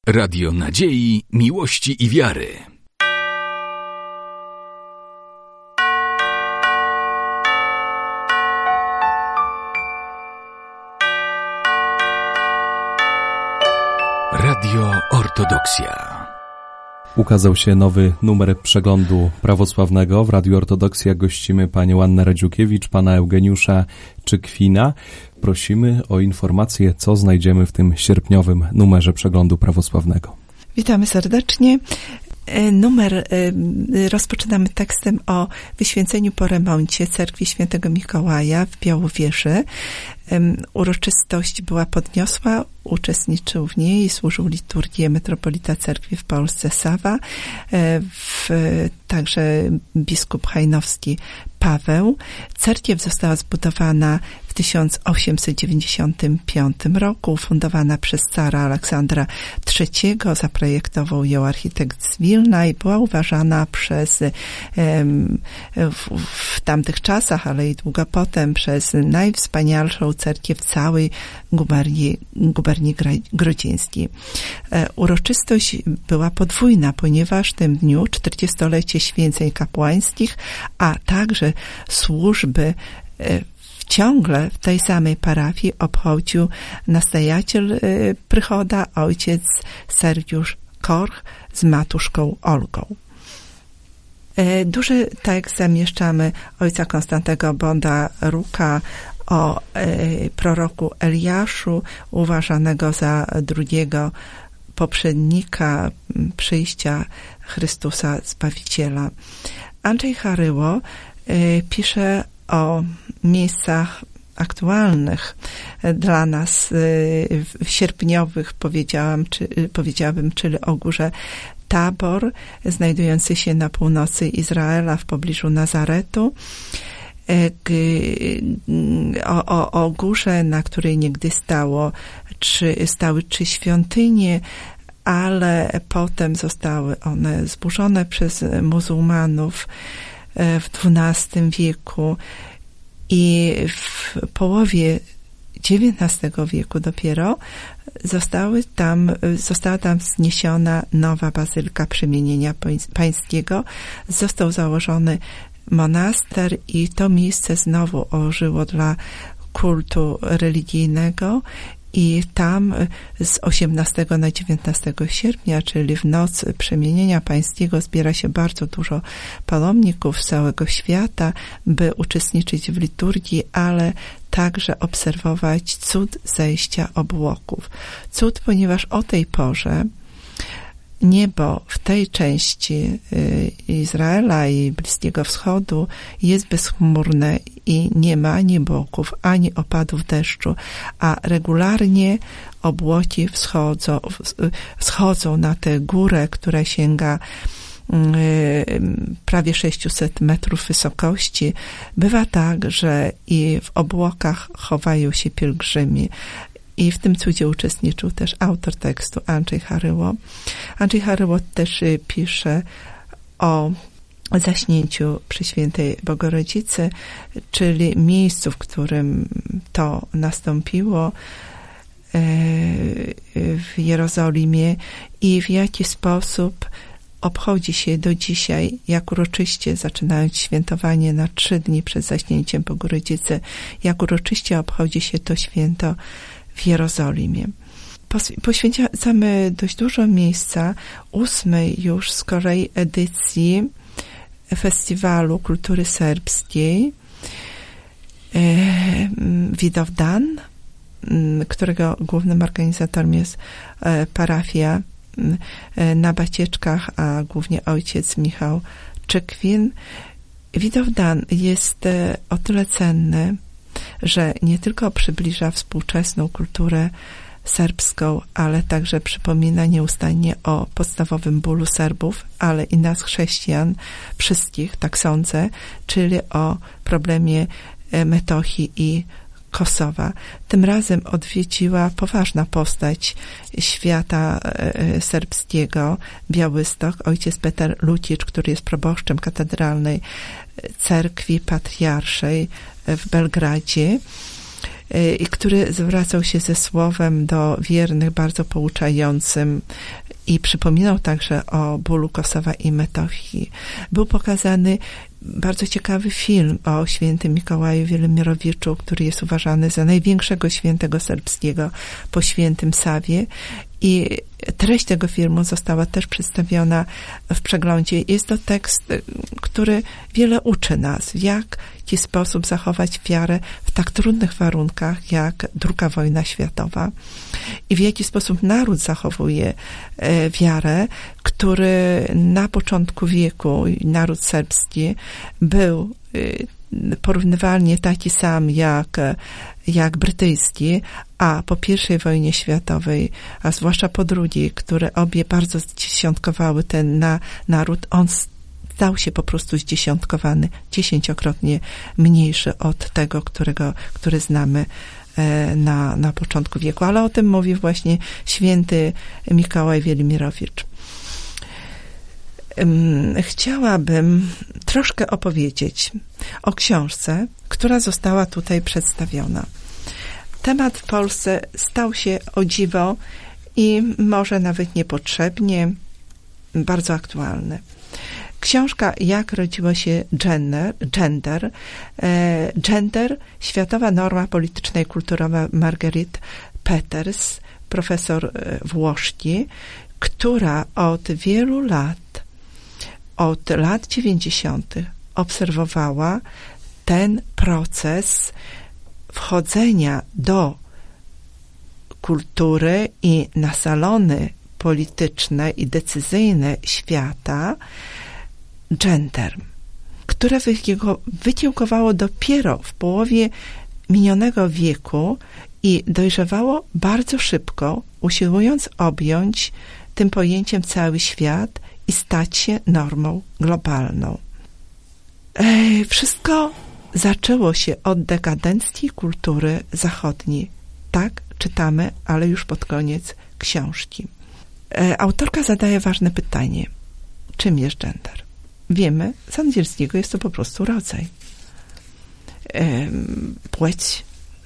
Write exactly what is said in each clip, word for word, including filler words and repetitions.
Radio Nadziei, Miłości i Wiary. Radio Ortodoksja. Ukazał się nowy numer przeglądu prawosławnego. W Radiu Ortodoksja gościmy panią Annę Radziukiewicz, pana Eugeniusza Czykwina. Prosimy o informację, co znajdziemy w tym sierpniowym numerze przeglądu prawosławnego. Witamy serdecznie. Numer rozpoczynamy tekstem o wyświęceniu po remoncie cerkwi świętego Mikołaja w Białowieży. Uroczystość była podniosła, uczestniczył w niej i służył liturgię metropolita cerkwi w Polsce Sawa, w, także biskup hajnowski Paweł. Cerkiew została zbudowana w tysiąc osiemset dziewięćdziesiątym piątym roku, ufundowana przez cara Aleksandra trzeciego, zaprojektował ją architekt z Wilna i była uważana przez w, w tamtych czasach, ale i długo potem przez najwspanialszą cerkiew w całej guberni, guberni grodzieńskiej. Uroczystość była podwójna, ponieważ w tym dniu czterdziestolecie święceń kapłańskich, a także służby ciągle w tej samej parafii obchodził nastajaciel prychoda, ojciec Sergiusz Korch z matuszką Olgą. Duży tekst zamieszczamy ojca Konstantego Bondaruka o proroku Eliaszu, uważanego za drugiego poprzednika przyjścia Chrystusa Zbawiciela. Andrzej Haryło pisze o miejscach aktualnych dla nas, sierpniowych, powiedziałam, czy, powiedziałabym, czyli o górze Tabor, znajdujący się na północy Izraela w pobliżu Nazaretu, o, o, o górze, na której niegdyś stało trzy, stały trzy świątynie, ale potem zostały one zburzone przez muzułmanów w dwunastym wieku i w połowie dziewiętnastego wieku dopiero zostały tam, została tam wzniesiona nowa bazylika Przemienienia Pańskiego. Został założony monaster i to miejsce znowu ożyło dla kultu religijnego i tam z osiemnastego na dziewiętnastego sierpnia, czyli w noc Przemienienia Pańskiego, zbiera się bardzo dużo pаломników z całego świata, by uczestniczyć w liturgii, ale także obserwować cud zejścia obłoków. Cud, ponieważ o tej porze niebo w tej części Izraela i Bliskiego Wschodu jest bezchmurne i nie ma ani obłoków, ani opadów deszczu, a regularnie obłoki wschodzą, wschodzą na tę górę, która sięga prawie sześćset metrów wysokości. Bywa tak, że i w obłokach chowają się pielgrzymi. I w tym cudzie uczestniczył też autor tekstu Andrzej Haryło. Andrzej Haryło też pisze o zaśnięciu przy świętej Bogorodzicy, czyli miejscu, w którym to nastąpiło w Jerozolimie i w jaki sposób obchodzi się do dzisiaj, jak uroczyście, zaczynając świętowanie na trzy dni przed zaśnięciem Bogorodzicy, jak uroczyście obchodzi się to święto w Jerozolimie. Poświęcamy dość dużo miejsca ósmej już z kolei edycji Festiwalu Kultury Serbskiej Widowdan, którego głównym organizatorem jest parafia na Bacieczkach, a głównie ojciec Michał Czykwin. Widowdan jest o tyle cenny, że nie tylko przybliża współczesną kulturę serbską, ale także przypomina nieustannie o podstawowym bólu Serbów, ale i nas chrześcijan, wszystkich, tak sądzę, czyli o problemie Metochii i Kosowa. Tym razem odwiedziła poważna postać świata serbskiego, Białystok, ojciec Petar Lucicz, który jest proboszczem katedralnej cerkwi patriarszej w Belgradzie. i który zwracał się ze słowem do wiernych, bardzo pouczającym i przypominał także o bólu Kosowa i Metochii. Był pokazany bardzo ciekawy film o świętym Mikołaju Wielimirowiczu, który jest uważany za największego świętego serbskiego po świętym Sawie. I treść tego filmu została też przedstawiona w przeglądzie. Jest to tekst, który wiele uczy nas, w jaki sposób zachować wiarę w tak trudnych warunkach, jak druga wojna światowa. I w jaki sposób naród zachowuje wiarę, który na początku wieku, naród serbski, był porównywalnie taki sam jak, jak brytyjski, a po pierwszej wojnie światowej, a zwłaszcza po drugiej, które obie bardzo zdziesiątkowały ten na, naród, on stał się po prostu zdziesiątkowany, dziesięciokrotnie mniejszy od tego, którego, który znamy na, na początku wieku. Ale o tym mówi właśnie święty Mikołaj Wielimirowicz. Chciałabym troszkę opowiedzieć o książce, która została tutaj przedstawiona. Temat w Polsce stał się, o dziwo, i może nawet niepotrzebnie, bardzo aktualny. Książka Jak rodziło się gender, gender, e, gender, światowa norma polityczna i kulturowa Marguerite Peters, profesor włoski, która od wielu lat, od lat dziewięćdziesiątych obserwowała ten proces wchodzenia do kultury i na salony polityczne i decyzyjne świata gender, które wykiełkowało dopiero w połowie minionego wieku i dojrzewało bardzo szybko, usiłując objąć tym pojęciem cały świat i stać się normą globalną. Ej, wszystko zaczęło się od dekadencji kultury zachodniej. Tak czytamy, ale już pod koniec książki. E, autorka zadaje ważne pytanie. Czym jest gender? Wiemy, z angielskiego jest to po prostu rodzaj. E, płeć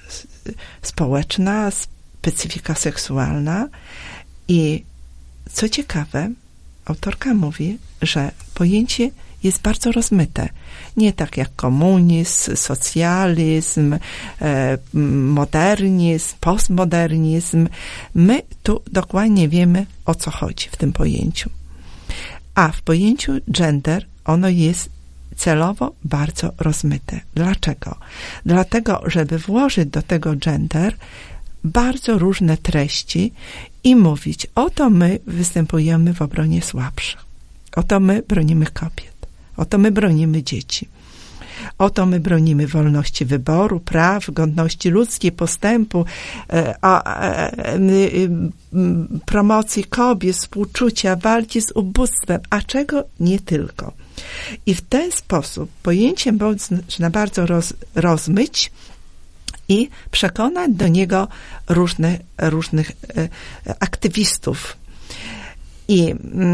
społeczna, specyfika seksualna i co ciekawe, autorka mówi, że pojęcie jest bardzo rozmyte. Nie tak jak komunizm, socjalizm, e, modernizm, postmodernizm. My tu dokładnie wiemy, o co chodzi w tym pojęciu. A w pojęciu gender ono jest celowo bardzo rozmyte. Dlaczego? Dlatego, żeby włożyć do tego gender bardzo różne treści i mówić, oto my występujemy w obronie słabszych. Oto my bronimy kobiet. Oto my bronimy dzieci. Oto my bronimy wolności wyboru, praw, godności ludzkiej, postępu, e, a, e, e, promocji kobiet, współczucia, walki z ubóstwem, a czego nie tylko. I w ten sposób pojęcie można bardzo roz, rozmyć i przekonać do niego różne, różnych e, aktywistów. I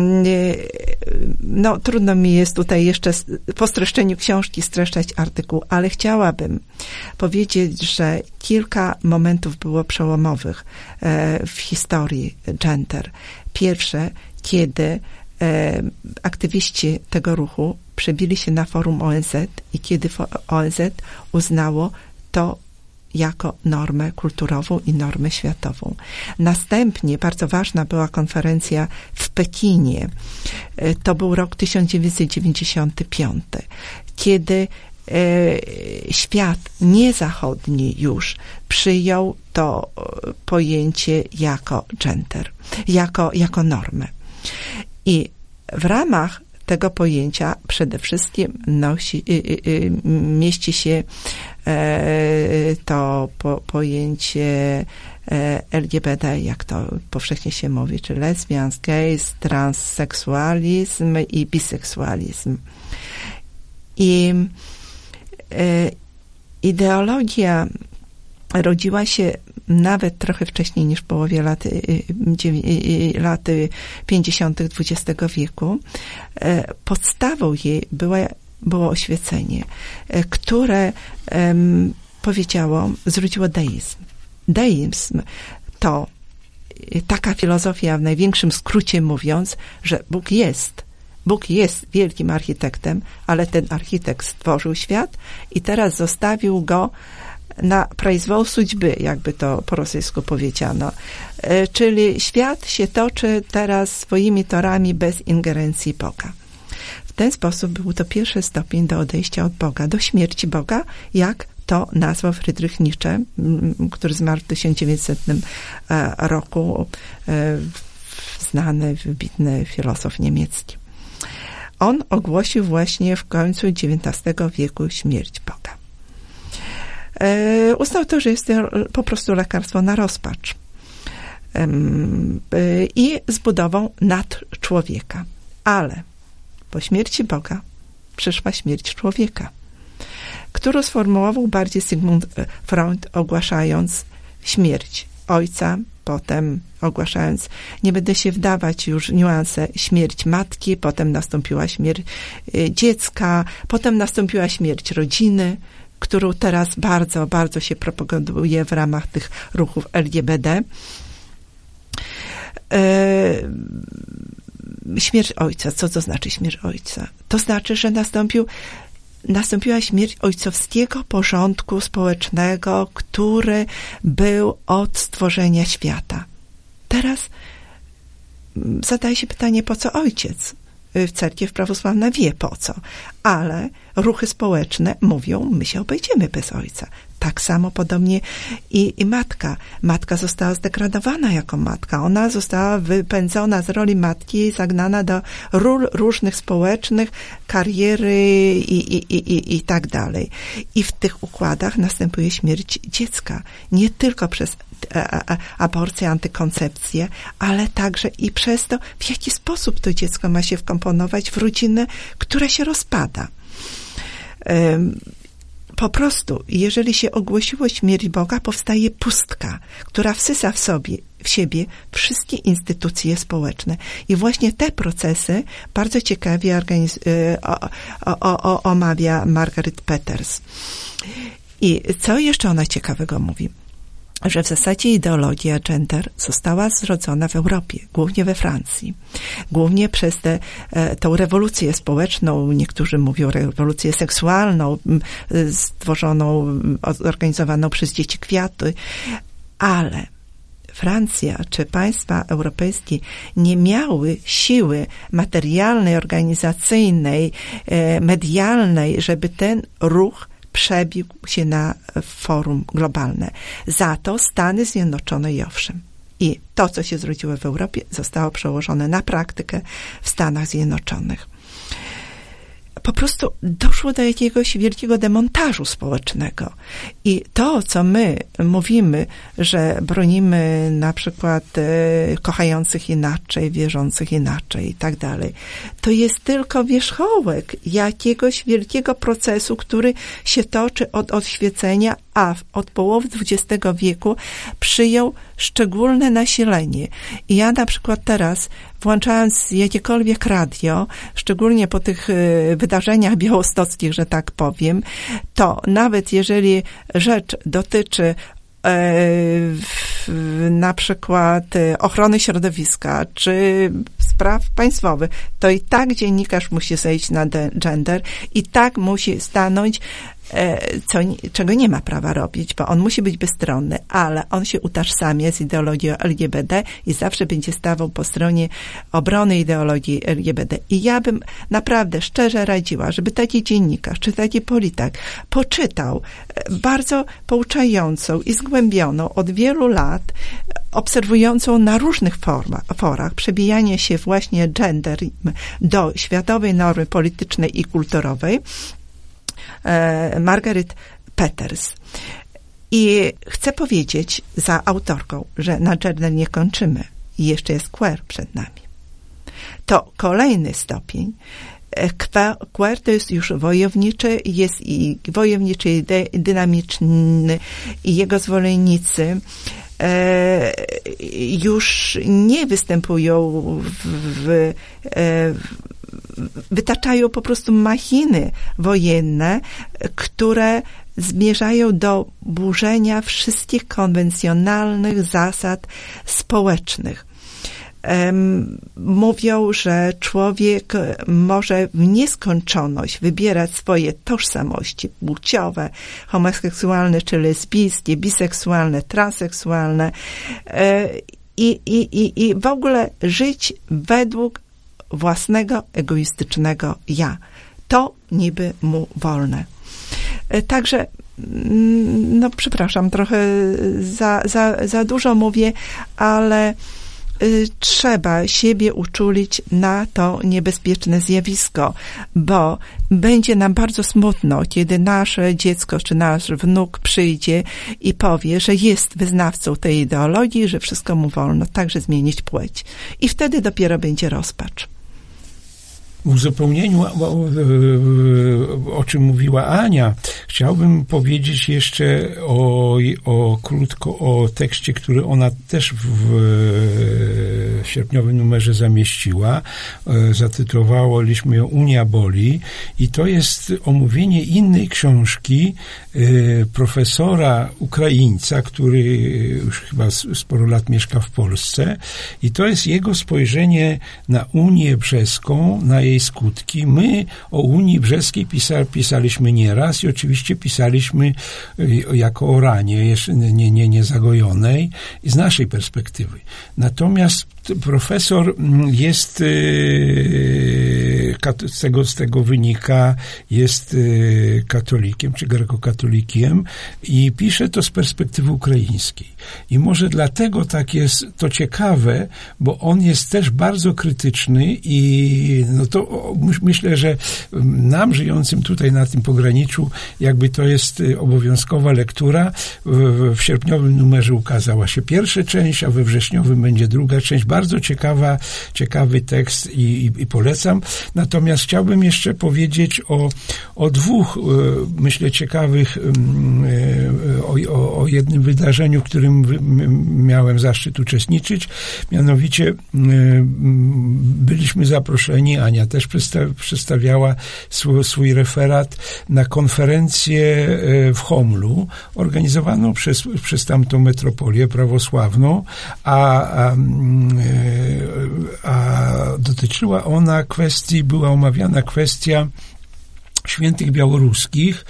no, trudno mi jest tutaj jeszcze po streszczeniu książki streszczać artykuł, ale chciałabym powiedzieć, że kilka momentów było przełomowych w historii gender. Pierwsze, kiedy aktywiści tego ruchu przebili się na forum O N Z i kiedy O N Z uznało to jako normę kulturową i normę światową. Następnie bardzo ważna była konferencja w Pekinie. To był rok tysiąc dziewięćset dziewięćdziesiąty piąty, kiedy e, świat niezachodni już przyjął to pojęcie jako gender, jako, jako normę. I w ramach tego pojęcia przede wszystkim nosi, y, y, y, mieści się e, to po, pojęcie e, L G B T, jak to powszechnie się mówi, czy lesbians, gays, transseksualizm i biseksualizm. I e, ideologia rodziła się nawet trochę wcześniej niż w połowie lat, lat pięćdziesiątych dwudziestego wieku. Podstawą jej była, było oświecenie, które powiedziało, zwróciło deizm. Deizm to taka filozofia, w największym skrócie mówiąc, że Bóg jest. Bóg jest wielkim architektem, ale ten architekt stworzył świat i teraz zostawił go na произвол судьбы, jakby to po rosyjsku powiedziano. Czyli świat się toczy teraz swoimi torami bez ingerencji Boga. W ten sposób był to pierwszy stopień do odejścia od Boga, do śmierci Boga, jak to nazwał Friedrich Nietzsche, który zmarł w tysiąc dziewięćsetnym roku, znany, wybitny filozof niemiecki. On ogłosił właśnie w końcu dziewiętnastego wieku śmierć Boga. Uznał to, że jest to po prostu lekarstwo na rozpacz. I zbudował nadczłowieka. Ale po śmierci Boga przyszła śmierć człowieka, którą sformułował bardziej Sigmund Freud, ogłaszając śmierć ojca, potem ogłaszając, nie będę się wdawać już w niuanse, śmierć matki, potem nastąpiła śmierć dziecka, potem nastąpiła śmierć rodziny, którą teraz bardzo, bardzo się propaguje w ramach tych ruchów L G B D. Śmierć ojca. Co to znaczy śmierć ojca? To znaczy, że nastąpił, nastąpiła śmierć ojcowskiego porządku społecznego, który był od stworzenia świata. Teraz zadaje się pytanie, po co ojciec? Cerkiew prawosławna wie po co, ale ruchy społeczne mówią, my się obejdziemy bez ojca. Tak samo podobnie i, i matka. Matka została zdegradowana jako matka. Ona została wypędzona z roli matki i zagnana do ról różnych społecznych, kariery i, i, i, i tak dalej. I w tych układach następuje śmierć dziecka. Nie tylko przez aborcję, antykoncepcję, ale także i przez to, w jaki sposób to dziecko ma się wkomponować w rodzinę, która się rozpada. Po prostu, jeżeli się ogłosiło śmierć Boga, powstaje pustka, która wsysa w sobie, w siebie wszystkie instytucje społeczne. I właśnie te procesy bardzo ciekawie organiz- o, o, o, omawia Margaret Peters. I co jeszcze ona ciekawego mówi? Że w zasadzie ideologia gender została zrodzona w Europie, głównie we Francji. Głównie przez tę tą rewolucję społeczną, niektórzy mówią rewolucję seksualną, stworzoną, zorganizowaną przez Dzieci Kwiaty, ale Francja czy państwa europejskie nie miały siły materialnej, organizacyjnej, medialnej, żeby ten ruch przebił się na forum globalne. Za to Stany Zjednoczone i owszem. I to, co się zrodziło w Europie, zostało przełożone na praktykę w Stanach Zjednoczonych. Po prostu doszło do jakiegoś wielkiego demontażu społecznego. I to, co my mówimy, że bronimy na przykład e, kochających inaczej, wierzących inaczej i tak dalej, to jest tylko wierzchołek jakiegoś wielkiego procesu, który się toczy od odświecenia, a od połowy dwudziestego wieku przyjął szczególne nasilenie. I ja na przykład teraz, włączając jakiekolwiek radio, szczególnie po tych wydarzeniach białostockich, że tak powiem, to nawet jeżeli rzecz dotyczy na przykład ochrony środowiska, czy spraw państwowych, to i tak dziennikarz musi zejść na gender i tak musi stanąć, co, czego nie ma prawa robić, bo on musi być bezstronny, ale on się utożsamia z ideologią L G B D i zawsze będzie stawał po stronie obrony ideologii L G B D. I ja bym naprawdę szczerze radziła, żeby taki dziennikarz, czy taki polityk poczytał bardzo pouczającą i zgłębioną od wielu lat, obserwującą na różnych formach, forach przebijanie się właśnie gender do światowej normy politycznej i kulturowej, Margaret Peters. I chcę powiedzieć za autorką, że na gender nie kończymy. I jeszcze jest queer przed nami. To kolejny stopień. Queer to jest już wojowniczy, jest i wojowniczy, i dynamiczny, i jego zwolennicy już nie występują w, w, wytaczają po prostu machiny wojenne, które zmierzają do burzenia wszystkich konwencjonalnych zasad społecznych. Mówią, że człowiek może w nieskończoność wybierać swoje tożsamości płciowe, homoseksualne czy lesbijskie, biseksualne, transseksualne i, i, i, i w ogóle żyć według własnego egoistycznego ja. To niby mu wolne. Także, no przepraszam, trochę za, za, za dużo mówię, ale trzeba siebie uczulić na to niebezpieczne zjawisko, bo będzie nam bardzo smutno, kiedy nasze dziecko czy nasz wnuk przyjdzie i powie, że jest wyznawcą tej ideologii, że wszystko mu wolno, także zmienić płeć. I wtedy dopiero będzie rozpacz. W uzupełnieniu, o, o czym mówiła Ania, chciałbym powiedzieć jeszcze o, o krótko o tekście, który ona też w, w sierpniowym numerze zamieściła. Zatytułowaliśmy ją Unia boli i to jest omówienie innej książki profesora Ukraińca, który już chyba sporo lat mieszka w Polsce i to jest jego spojrzenie na Unię Brzeską, na jej skutki. My o Unii Brzeskiej pisa, pisaliśmy nieraz i oczywiście pisaliśmy jako o ranie, jeszcze nie, nie, nie zagojonej i z naszej perspektywy. Natomiast profesor jest, z tego, z tego wynika, jest katolikiem, czy grekokatolikiem i pisze to z perspektywy ukraińskiej. I może dlatego tak jest to ciekawe, bo on jest też bardzo krytyczny i no to myślę, że nam żyjącym tutaj na tym pograniczu jakby to jest obowiązkowa lektura. W, w sierpniowym numerze ukazała się pierwsza część, a we wrześniowym będzie druga część. Bardzo ciekawa, ciekawy tekst i, i, i polecam. Natomiast chciałbym jeszcze powiedzieć o, o dwóch, myślę, ciekawych, o, o, o jednym wydarzeniu, w którym miałem zaszczyt uczestniczyć. Mianowicie byliśmy zaproszeni, Ania też przedstawiała swój, swój referat na konferencję w Homlu, organizowaną przez, przez tamtą metropolię prawosławną, a, a, a dotyczyła ona kwestii, była omawiana kwestia świętych białoruskich,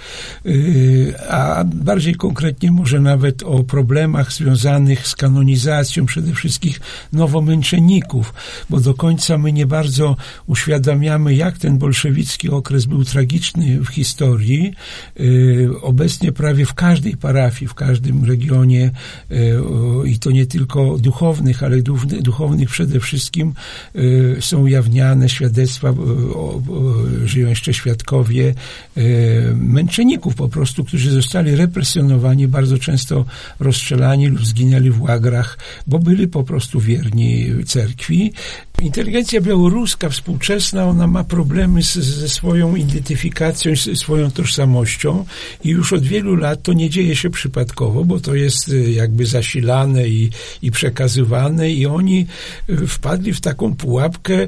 a bardziej konkretnie może nawet o problemach związanych z kanonizacją przede wszystkim nowomęczenników, bo do końca my nie bardzo uświadamiamy, jak ten bolszewicki okres był tragiczny w historii. Obecnie prawie w każdej parafii, w każdym regionie i to nie tylko duchownych, ale duchownych przede wszystkim są ujawniane świadectwa, żyją jeszcze świadkowie męczenników po prostu, którzy zostali represjonowani, bardzo często rozstrzelani lub zginęli w łagrach, bo byli po prostu wierni cerkwi. Inteligencja białoruska współczesna, ona ma problemy z, ze swoją identyfikacją, ze swoją tożsamością i już od wielu lat to nie dzieje się przypadkowo, bo to jest jakby zasilane i, i przekazywane i oni wpadli w taką pułapkę,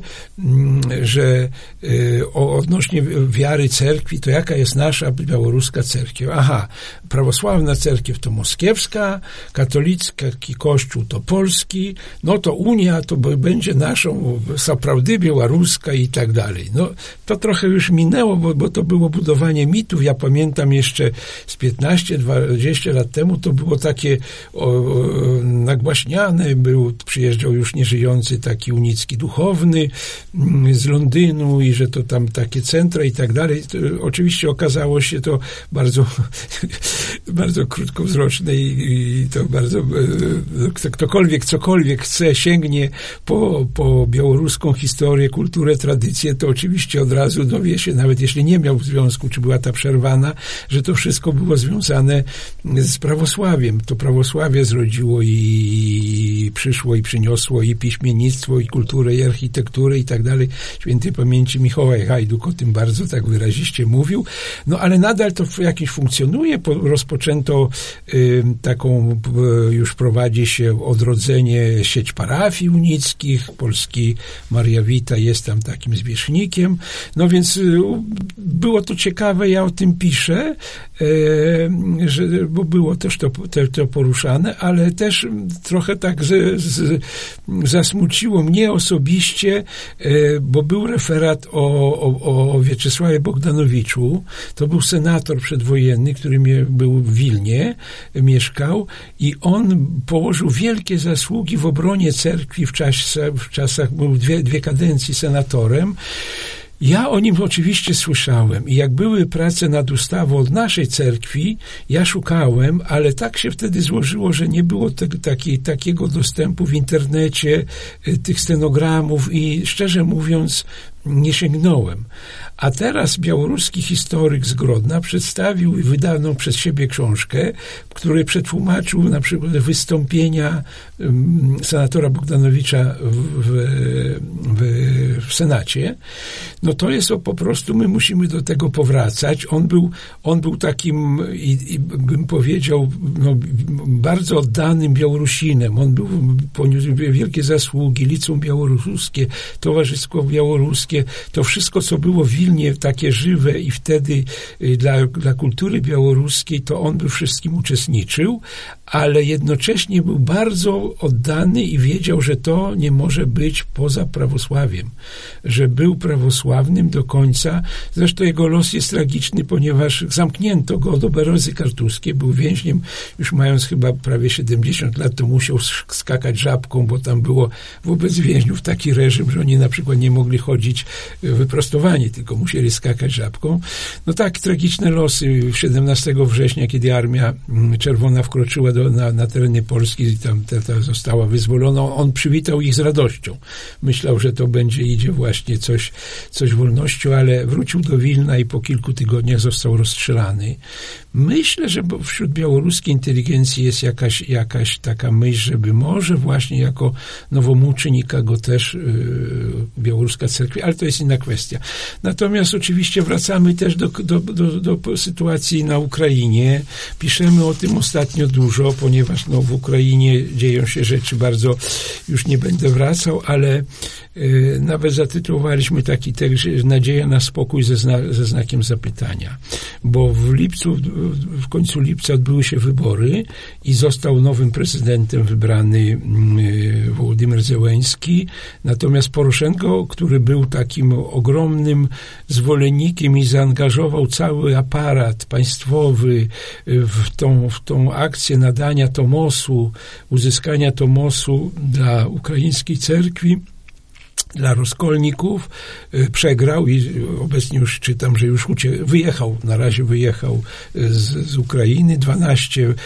że odnośnie wiary cerkwi, to jaka jest nasza białoruska cerkiew? Aha, prawosławna cerkiew to moskiewska, katolicki kościół to polski, no to Unia to będzie naszą saprawdy białoruska i tak dalej. No, to trochę już minęło, bo, bo to było budowanie mitów. Ja pamiętam jeszcze z piętnaście dwadzieścia lat temu to było takie o, o, nagłaśniane, był, przyjeżdżał już nieżyjący taki unicki duchowny m, z Londynu i że to tam takie centra i tak dalej. To, oczywiście okazało się to bardzo bardzo krótkowzroczne i, i to bardzo ktokolwiek cokolwiek chce, sięgnie po, po białoruską historię, kulturę, tradycję, to oczywiście od razu dowie się, nawet jeśli nie miał związku, czy była ta przerwana, że to wszystko było związane z prawosławiem. To prawosławie zrodziło i, i przyszło i przyniosło i piśmiennictwo, i kulturę, i architekturę i tak dalej. Świętej pamięci Mikołaj Hajduk o tym bardzo tak wyraziście mówił. No ale nadal to jakieś funkcjonuje. Po, rozpoczęto y, taką, y, już prowadzi się odrodzenie sieć parafii unickich, polskich Białoruski, Maria Wita jest tam takim zwierzchnikiem. No więc było to ciekawe, ja o tym piszę, że, bo było też to, to, to poruszane, ale też trochę tak z, z, zasmuciło mnie osobiście, bo był referat o, o, o Wieczysławie Bogdanowiczu. To był senator przedwojenny, który był w Wilnie, mieszkał i on położył wielkie zasługi w obronie cerkwi w, czasie, w czasach, był dwie, dwie kadencje senatorem. Ja o nim oczywiście słyszałem i jak były prace nad ustawą od naszej cerkwi, ja szukałem, ale tak się wtedy złożyło, że nie było te, taki, takiego dostępu w internecie, tych stenogramów i szczerze mówiąc nie sięgnąłem. A teraz białoruski historyk z Grodna przedstawił wydano przez siebie książkę, w której przetłumaczył na przykład wystąpienia um, senatora Bogdanowicza w, w, w, w Senacie. No to jest o, po prostu, my musimy do tego powracać. On był, on był takim, i, i bym powiedział, no, bardzo oddanym Białorusinem. On był, poniósł wielkie zasługi, Liceum Białoruskie, Towarzystwo Białoruskie, to wszystko, co było w Wilnie takie żywe i wtedy dla, dla kultury białoruskiej, to on by wszystkim uczestniczył, ale jednocześnie był bardzo oddany i wiedział, że to nie może być poza prawosławiem, że był prawosławnym do końca. Zresztą jego los jest tragiczny, ponieważ zamknięto go do Berozy Kartuskiej, był więźniem, już mając chyba prawie siedemdziesiąt lat, to musiał skakać żabką, bo tam było wobec więźniów taki reżim, że oni na przykład nie mogli chodzić wyprostowani, tylko musieli skakać żabką. No tak, tragiczne losy. siedemnastego września, kiedy Armia Czerwona wkroczyła do, na, na tereny Polski i tam ta, ta została wyzwolona, on przywitał ich z radością. Myślał, że to będzie, idzie właśnie coś, coś wolnością, ale wrócił do Wilna i po kilku tygodniach został rozstrzelany. Myślę, że wśród białoruskiej inteligencji jest jakaś, jakaś taka myśl, żeby może właśnie jako nowomuczenika go też yy, białoruska cerkwi, ale to jest inna kwestia. Natomiast oczywiście wracamy też do, do, do, do sytuacji na Ukrainie. Piszemy o tym ostatnio dużo, ponieważ no, w Ukrainie dzieją się rzeczy bardzo, już nie będę wracał, ale yy, nawet zatytułowaliśmy taki tekst, Nadzieja na spokój ze, zna, ze znakiem zapytania. Bo w lipcu, w końcu lipca odbyły się wybory i został nowym prezydentem wybrany yy, Wołodymyr Zełenski. Natomiast Poroszenko, który był takim ogromnym zwolennikiem i zaangażował cały aparat państwowy w tą, w tą akcję nadania Tomosu, uzyskania Tomosu dla ukraińskiej cerkwi, dla rozkolników, przegrał i obecnie już czytam, że już ucie- wyjechał, na razie wyjechał z, z Ukrainy, dwanaście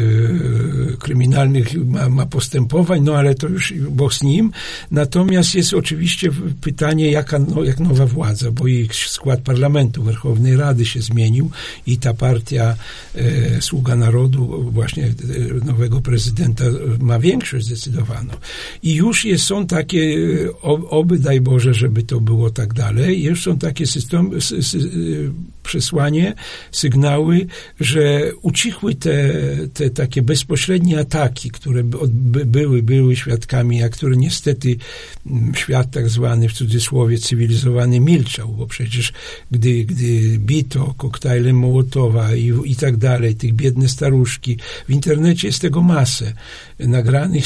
y, kryminalnych ma, ma postępowań, no ale to już Bóg z nim. Natomiast jest oczywiście pytanie, jaka, no, jak nowa władza, bo ich skład parlamentu, Werchownej Rady się zmienił i ta partia y, Sługa Narodu, właśnie y, nowego prezydenta ma większość zdecydowaną. I już jest, są takie y, o, oby daj Boże, żeby to było tak dalej. Już są takie systemy, sy, sy, przesłanie, sygnały, że ucichły te, te takie bezpośrednie ataki, które by, były, były świadkami, a które niestety świat tak zwany, w cudzysłowie, cywilizowany milczał, bo przecież gdy, gdy bito koktajlem Mołotowa i, i tak dalej, tych biedne staruszki, w internecie jest tego masę nagranych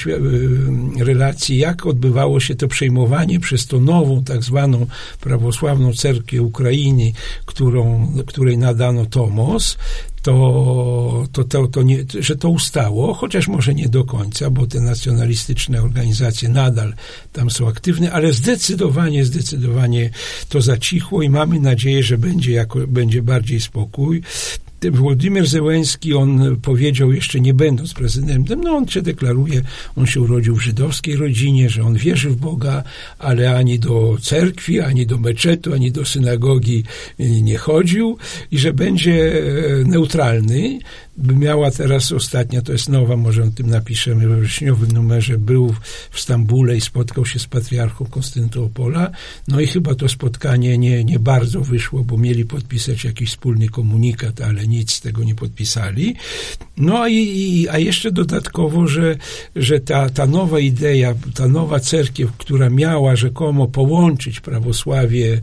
relacji, jak odbywało się to przejmowanie przez tą nową, tak zwaną prawosławną cerkwię Ukrainy, którą, której nadano Tomos, to, to, to, to nie, że to ustało, chociaż może nie do końca, bo te nacjonalistyczne organizacje nadal tam są aktywne, ale zdecydowanie, zdecydowanie to zacichło i mamy nadzieję, że będzie, jako, będzie bardziej spokój. Wołodymyr Zełenski, on powiedział, jeszcze nie będąc prezydentem, no on się deklaruje, on się urodził w żydowskiej rodzinie, że on wierzy w Boga, ale ani do cerkwi, ani do meczetu, ani do synagogi nie chodził i że będzie neutralny. by miała teraz ostatnia, to jest nowa, może o tym napiszemy we wrześniowym numerze, był w Stambule i spotkał się z patriarchą Konstantynoopola, no i chyba to spotkanie nie, nie bardzo wyszło, bo mieli podpisać jakiś wspólny komunikat, ale nic z tego nie podpisali. No i, a jeszcze dodatkowo, że, że ta, ta nowa idea, ta nowa cerkiew, która miała rzekomo połączyć prawosławie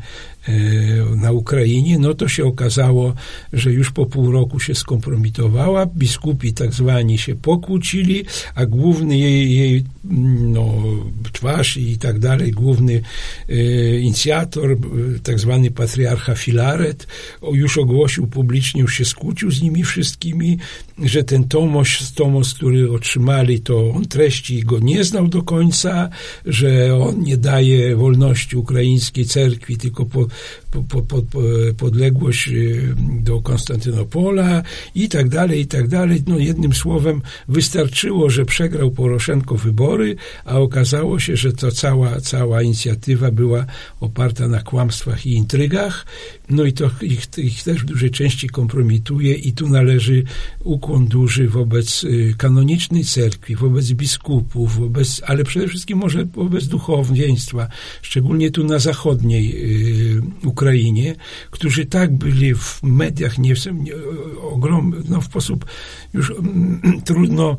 na Ukrainie, no to się okazało, że już po pół roku się skompromitowała, biskupi tak zwani się pokłócili, a główny jej, jej no, twarz i tak dalej, główny e, inicjator, tak zwany patriarcha Filaret, już ogłosił publicznie, już się skłócił z nimi wszystkimi, że ten tomos, tomos, który otrzymali, to on treści go nie znał do końca, że on nie daje wolności ukraińskiej cerkwi, tylko po Po, po, po, podległość do Konstantynopola i tak dalej, i tak dalej. No jednym słowem wystarczyło, że przegrał Poroszenko wybory, a okazało się, że to cała, cała inicjatywa była oparta na kłamstwach i intrygach. No i to ich, ich też w dużej części kompromituje i tu należy ukłon duży wobec kanonicznej cerkwi, wobec biskupów, wobec, ale przede wszystkim może wobec duchowieństwa, szczególnie tu na zachodniej Ukrainie, którzy tak byli w mediach nie, nie, ogrom, no w sposób już mm, trudno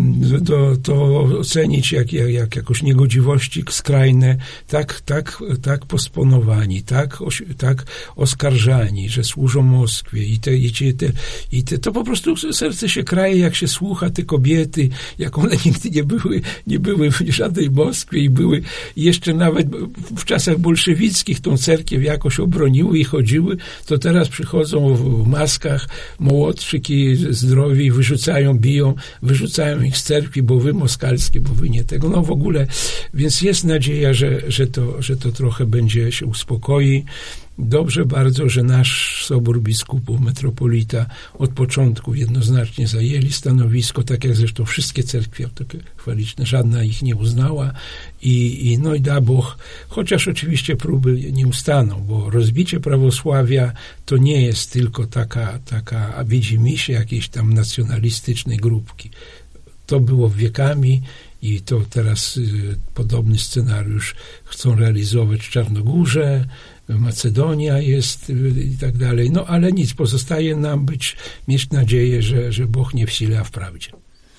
do, to ocenić jak, jak, jak jakoś niegodziwości skrajne, tak, tak, tak posponowani, tak, oś, tak oskarżani, że służą Moskwie i te, i te, i te, to po prostu serce się kraje, jak się słucha te kobiety, jak one nigdy nie były, nie były w żadnej Moskwie i były jeszcze nawet w czasach bolszewickich tą cerkiew jakoś obroniły i chodziły, to teraz przychodzą w maskach mołodczyki zdrowi i wyrzucają, biją, wyrzucają ich z cerkwi, bo wy moskalskie, bo wy nie tego. No w ogóle, więc jest nadzieja, że, że, to, że to trochę będzie się uspokoi. Dobrze bardzo, że nasz Sobór Biskupów, metropolita od początku jednoznacznie zajęli stanowisko, tak jak zresztą wszystkie cerkwie autokefaliczne, żadna ich nie uznała i, i no i da Bóg, chociaż oczywiście próby nie ustaną, bo rozbicie prawosławia to nie jest tylko taka, taka widzimisię jakiejś tam nacjonalistycznej grupki. To było wiekami i to teraz y, podobny scenariusz chcą realizować w Czarnogórze, Macedonia jest y, i tak dalej. No ale nic, pozostaje nam być, mieć nadzieję, że, że Bóg nie w sile, a w prawdzie.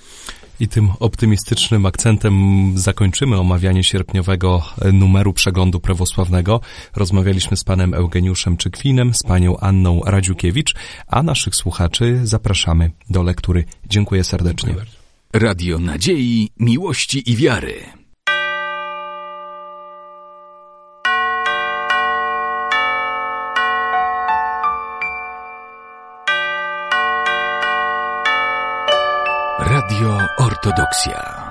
I tym optymistycznym akcentem zakończymy omawianie sierpniowego numeru Przeglądu Prawosławnego. Rozmawialiśmy z panem Eugeniuszem Czykwinem, z panią Anną Radziukiewicz, a naszych słuchaczy zapraszamy do lektury. Dziękuję serdecznie. Dziękuję bardzo. Radio Nadziei, Miłości i Wiary. Radio Ortodoksja.